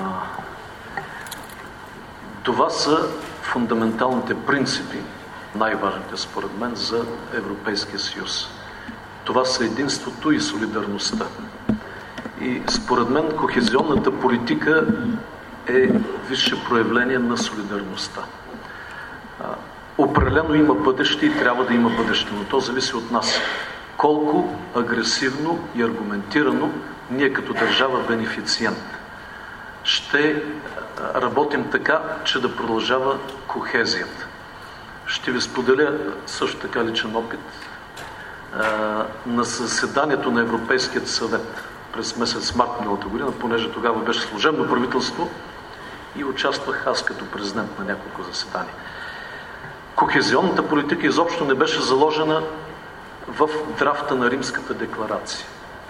[SPEAKER 6] това са фундаменталните принципи, най-важните според мен, за Европейския съюз. Това са единството и солидарността. И според мен кохезионната политика е висше проявление на солидарността. А, определено има бъдеще и трябва да има бъдеще, но то зависи от нас. Колко агресивно и аргументирано ние като държава бенефициент ще работим така, че да продължава кохезията. Ще ви споделя също така личен опит. На заседанието на Европейският съвет през месец март миналата година, понеже тогава беше служебно правителство и участвах аз като президент на няколко заседания. Кохезионната политика изобщо не беше заложена в драфта на Римската декларация.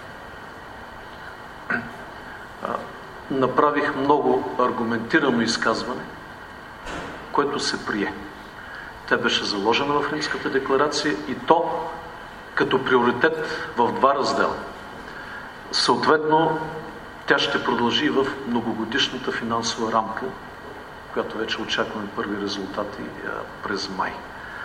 [SPEAKER 6] Направих много аргументирано изказване, което се прие. Тя беше заложена в Римската декларация и то като приоритет в два раздела. Съответно, тя ще продължи в многогодишната финансова рамка, която вече очакваме първи резултати през май.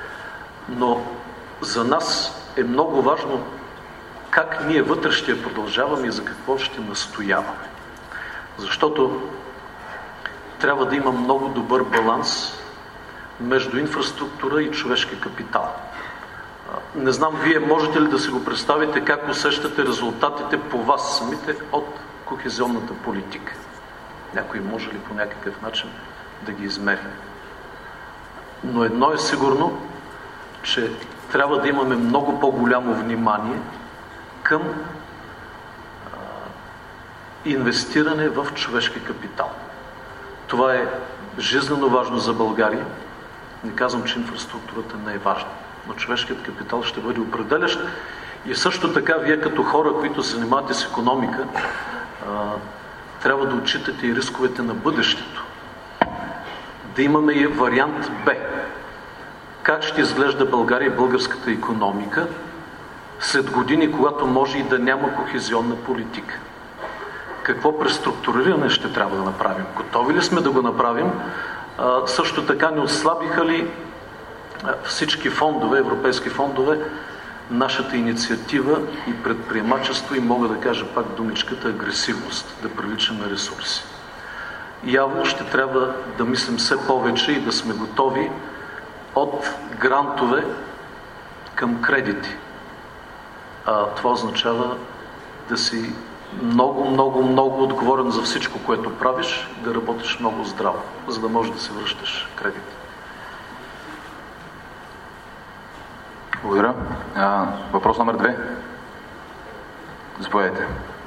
[SPEAKER 6] Но за нас е много важно как ние вътре ще я продължаваме и за какво ще настояваме. Защото трябва да има много добър баланс между инфраструктура и човешки капитал. Не знам, вие можете ли да си го представите как усещате резултатите по вас самите от кохезионната политика? Някой може ли по някакъв начин да ги измери? Но едно е сигурно, че трябва да имаме много по-голямо внимание към а, инвестиране в човешки капитал. Това е жизнено важно за България. Не казвам, че инфраструктурата не е важна, но човешкият капитал ще бъде определящ. И също така, вие като хора, които се занимавате с икономика, а, трябва да отчитате и рисковете на бъдещето. Да имаме и вариант Б. Как ще изглежда България и българската икономика след години, когато може и да няма кохезионна политика? Какво преструктуриране ще трябва да направим? Готови ли сме да го направим? А, също така не отслабиха ли всички фондове, европейски фондове, нашата инициатива и предприемачество и мога да кажа пак думичката агресивност, да привличаме ресурси? Явно ще трябва да мислим все повече и да сме готови от грантове към кредити. А, това означава да си много, много, много отговорен за всичко, което правиш, да работиш много здраво, за да можеш да се връщаш кредит.
[SPEAKER 3] Благодаря. А, въпрос номер две. Заповядайте.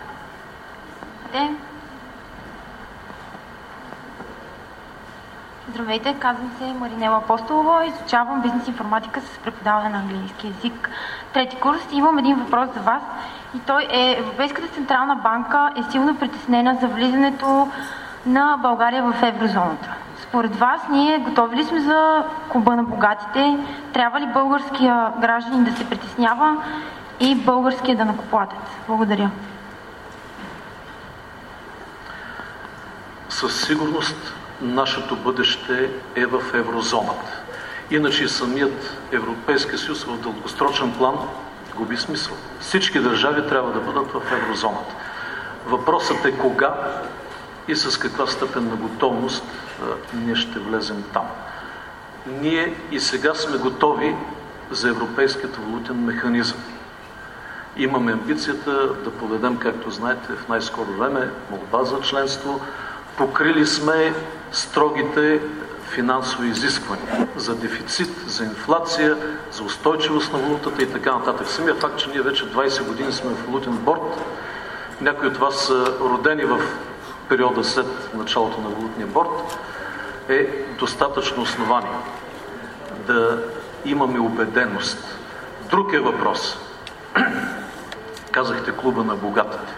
[SPEAKER 8] Здравейте, казвам се Маринела Апостолова, изучавам бизнес информатика с преподаване на английски език. Трети курс. Имам един въпрос за вас и той е: Европейската централна банка е силно притеснена за влизането на България в еврозоната. Според вас, ние готови ли сме за клуба на богатите? Трябва ли българския гражданин да се притеснява и българския данъкоплатец? Благодаря.
[SPEAKER 6] Със сигурност нашето бъдеще е в еврозоната. Иначе самият Европейски съюз в дългосрочен план губи смисъл. Всички държави трябва да бъдат в еврозоната. Въпросът е кога и с каква степен на готовност ние ще влезем там. Ние и сега сме готови за Европейският валутен механизъм. Имаме амбицията да поведем, както знаете, в най-скоро време молба за членство. Покрили сме строгите финансови изисквания за дефицит, за инфлация, за устойчивост на валутата и така нататък. Самия факт, че ние вече двайсет години сме в валутен борд, някои от вас са родени в периода след началото на валутния борд, е достатъчно основание да имаме убеденост. Друг е въпрос. Казахте клуба на богатите.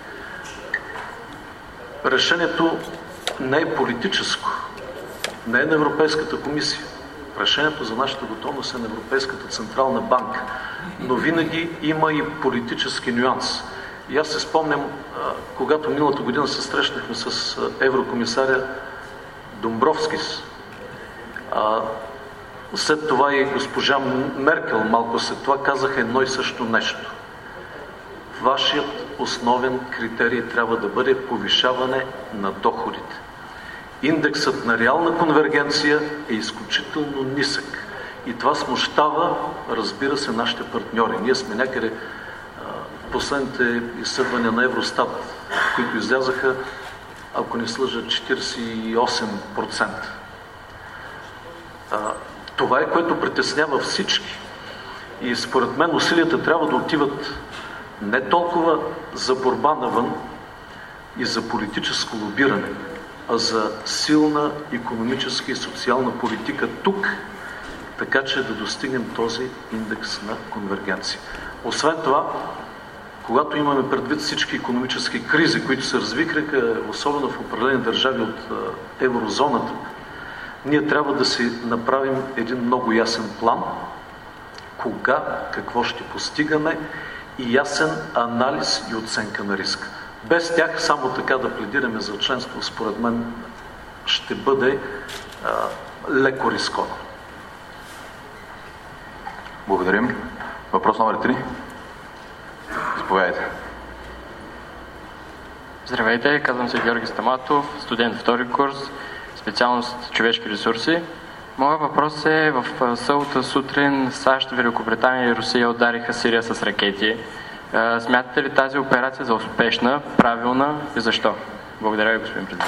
[SPEAKER 6] Решението не е политическо, не е на Европейската комисия. Решението за нашата готовност е на Европейската централна банка. Но винаги има и политически нюанс. И аз се спомням, когато миналата година се срещнахме с еврокомисаря Домбровскис, след това и госпожа Меркел малко след това казаха едно и също нещо. Вашият основен критерий трябва да бъде повишаване на доходите. Индексът на реална конвергенция е изключително нисък. И това смущава, разбира се, нашите партньори. Ние сме някъде последните изследвания на Евростат, които излязаха, ако не слъжа, четирийсет и осем процента. Това е, което притеснява всички. И според мен усилията трябва да отиват не толкова за борба навън и за политическо лобиране, а за силна икономическа и социална политика тук, така че да достигнем този индекс на конвергенция. Освен това, когато имаме предвид всички икономически кризи, които се развихраха, особено в определени държави от еврозоната, ние трябва да си направим един много ясен план, кога, какво ще постигаме и ясен анализ и оценка на риска. Без тях само така да пледираме за членство, според мен, ще бъде а, леко рисковано.
[SPEAKER 3] Благодарим. Въпрос номер три. Заповядайте.
[SPEAKER 9] Здравейте, казвам се Георги Стаматов, студент втори курс, специалност човешки ресурси. Моят въпрос е: в събота сутрин САЩ, Великобритания и Русия удариха Сирия с ракети. Смятате ли тази операция за успешна, правилна и защо? Благодаря ви, господин президент.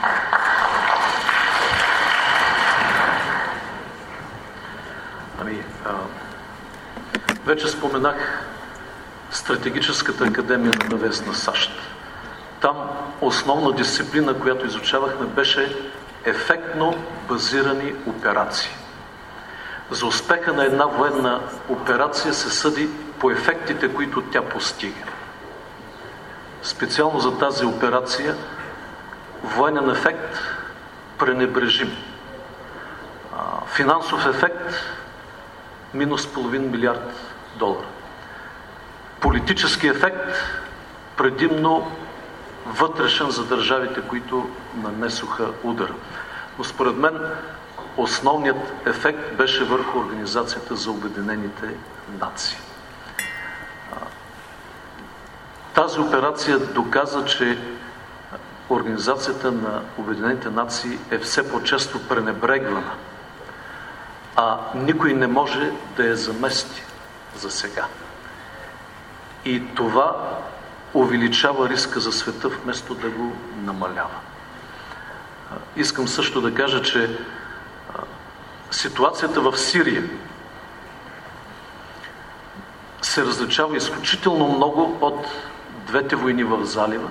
[SPEAKER 6] Ами, а, вече споменах Стратегическата академия на ВВС на САЩ. Там основна дисциплина, която изучавахме, беше ефектно базирани операции. За успеха на една военна операция се съди по ефектите, които тя постига. Специално за тази операция военен ефект пренебрежим. Финансов ефект минус половин милиард долара. Политически ефект предимно вътрешен за държавите, които нанесоха удара. Но според мен основният ефект беше върху Организацията за Обединените нации. Тази операция доказа, че Организацията на Обединените нации е все по-често пренебрегвана, а никой не може да я замести за сега. И това увеличава риска за света, вместо да го намалява. Искам също да кажа, че ситуацията в Сирия се различава изключително много от двете войни в залива,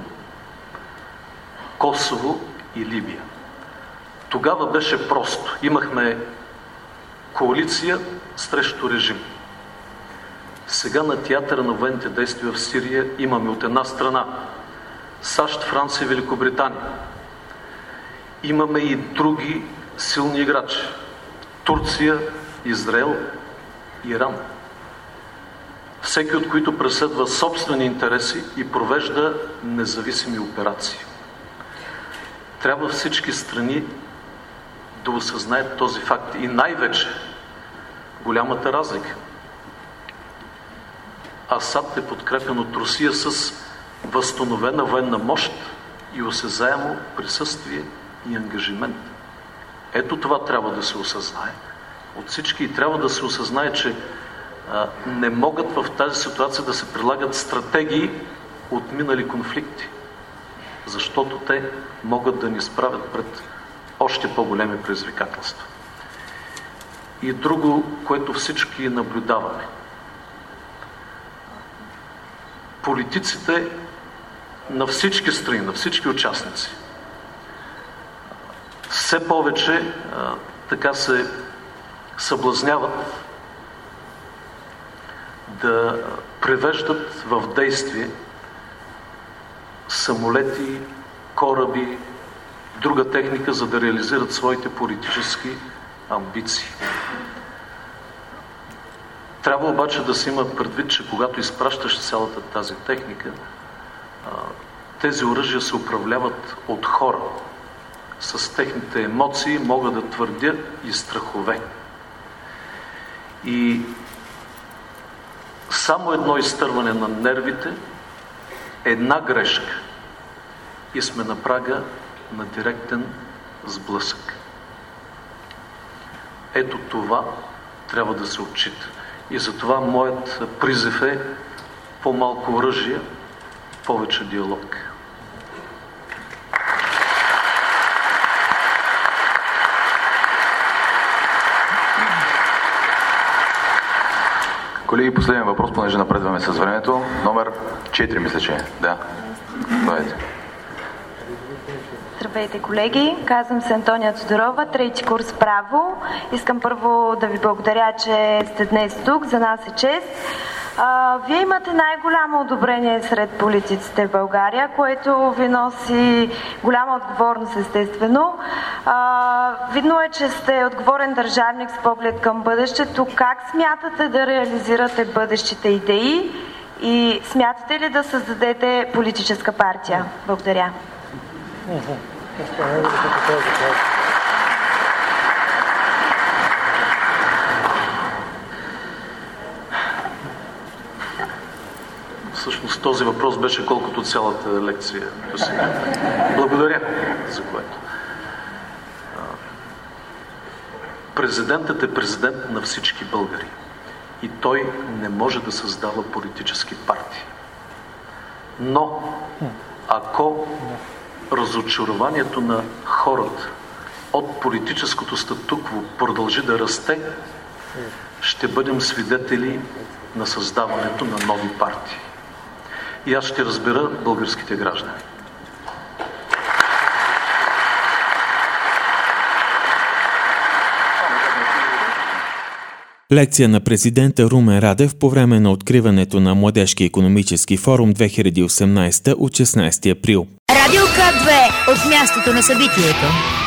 [SPEAKER 6] Косово и Либия. Тогава беше просто. Имахме коалиция срещу режим. Сега на театъра на военните действия в Сирия имаме от една страна САЩ, Франция и Великобритания. Имаме и други силни играчи. Турция, Израел, Иран. Всеки от които преследва собствени интереси и провежда независими операции. Трябва всички страни да осъзнаят този факт и най-вече голямата разлика. Асад е подкрепен от Русия с възстановена военна мощ и осезаемо присъствие и ангажимент. Ето това трябва да се осъзнае от всички и трябва да се осъзнае, че а, не могат в тази ситуация да се прилагат стратегии от минали конфликти, защото те могат да ни справят пред още по-големи предизвикателства. И друго, което всички наблюдаваме. Политиците на всички страни, на всички участници, все повече а, така се съблазняват да превеждат в действие самолети, кораби, друга техника, за да реализират своите политически амбиции. Трябва обаче да се има предвид, че когато изпращаш цялата тази техника, тези оръжия се управляват от хора. С техните емоции, мога да твърдя, и страхове. И само едно изтърване на нервите, една грешка и сме на прага на директен сблъсък. Ето това трябва да се отчита. И затова моят призив е по-малко оръжие, повече диалог.
[SPEAKER 3] Колеги, последен въпрос, понеже напредваме с времето. Номер четири, мисля, че е. Да. Давайте.
[SPEAKER 10] Здравейте, колеги! Казвам се Антония Тодорова, трети курс право. Искам първо да ви благодаря, че сте днес тук. За нас е чест. А, вие имате най-голямо одобрение сред политиците в България, което ви носи голяма отговорност, естествено. А, видно е, че сте отговорен държавник с поглед към бъдещето. Как смятате да реализирате бъдещите идеи и смятате ли да създадете политическа партия? Благодаря.
[SPEAKER 6] Всъщност този въпрос беше колкото цялата лекция. Благодаря за което. Президентът е президент на всички българи и той не може да създава политически партии. Но ако разочарованието на хората от политическото статукво продължи да расте, ще бъдем свидетели на създаването на нови партии. И аз ще разбера българските граждани.
[SPEAKER 2] Лекция на президента Румен Радев по време на откриването на Младежки икономически форум две хиляди и осемнадесета от шестнадесети април.
[SPEAKER 1] Радио К две от мястото на събитието.